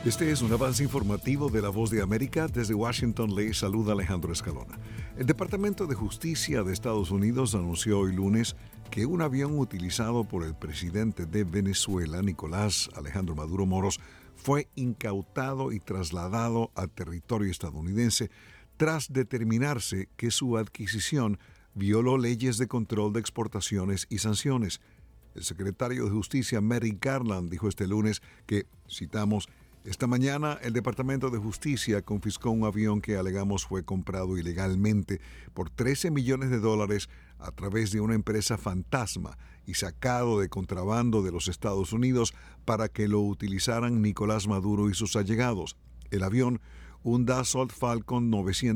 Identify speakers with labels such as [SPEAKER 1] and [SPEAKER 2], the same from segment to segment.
[SPEAKER 1] Este es un avance informativo de La Voz de América. Desde Washington le saluda Alejandro Escalona. El Departamento de Justicia de Estados Unidos anunció hoy lunes que un avión utilizado por el presidente de Venezuela, Nicolás Alejandro Maduro Moros, fue incautado y trasladado a territorio estadounidense tras determinarse que su adquisición violó leyes de control de exportaciones y sanciones. El secretario de Justicia, Merrick Garland, dijo este lunes que, citamos, esta mañana el Departamento de Justicia confiscó un avión que alegamos fue comprado ilegalmente por $13 millones a través de una empresa fantasma y sacado de contrabando de los Estados Unidos para que lo utilizaran Nicolás Maduro y sus allegados. El avión, un Dassault Falcon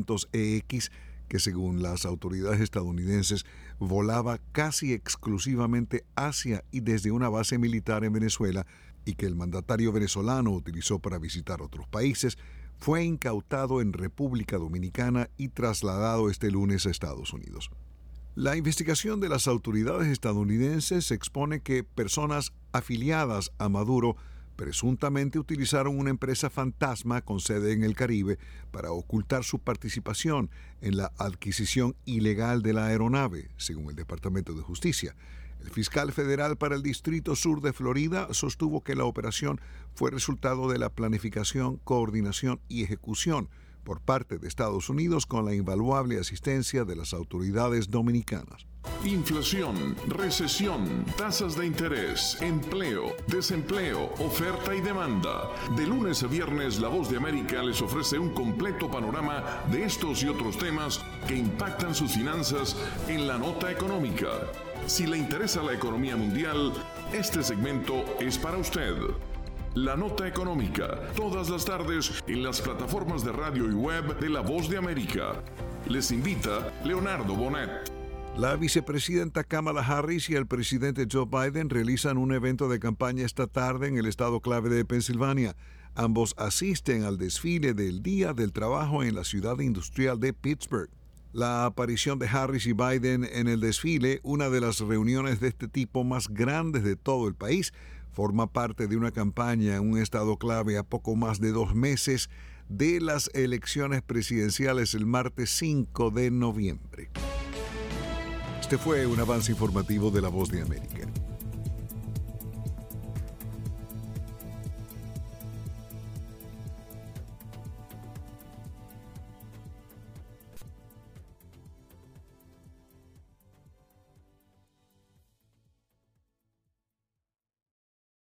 [SPEAKER 1] 900EX, que según las autoridades estadounidenses volaba casi exclusivamente hacia y desde una base militar en Venezuela y que el mandatario venezolano utilizó para visitar otros países, fue incautado en República Dominicana y trasladado este lunes a Estados Unidos. La investigación de las autoridades estadounidenses expone que personas afiliadas a Maduro presuntamente utilizaron una empresa fantasma con sede en el Caribe para ocultar su participación en la adquisición ilegal de la aeronave, según el Departamento de Justicia. El fiscal federal para el Distrito Sur de Florida sostuvo que la operación fue resultado de la planificación, coordinación y ejecución por parte de Estados Unidos con la invaluable asistencia de las autoridades dominicanas.
[SPEAKER 2] Inflación, recesión, tasas de interés, empleo, desempleo, oferta y demanda. De lunes a viernes, La Voz de América les ofrece un completo panorama de estos y otros temas que impactan sus finanzas en la nota económica. Si le interesa la economía mundial, este segmento es para usted. La Nota Económica, todas las tardes en las plataformas de radio y web de La Voz de América. Les invita Leonardo Bonet.
[SPEAKER 1] La vicepresidenta Kamala Harris y el presidente Joe Biden realizan un evento de campaña esta tarde en el estado clave de Pensilvania. Ambos asisten al desfile del Día del Trabajo en la ciudad industrial de Pittsburgh. La aparición de Harris y Biden en el desfile, una de las reuniones de este tipo más grandes de todo el país, forma parte de una campaña en un estado clave a poco más de 2 meses de las elecciones presidenciales el martes 5 de noviembre. Este fue un avance informativo de La Voz de América.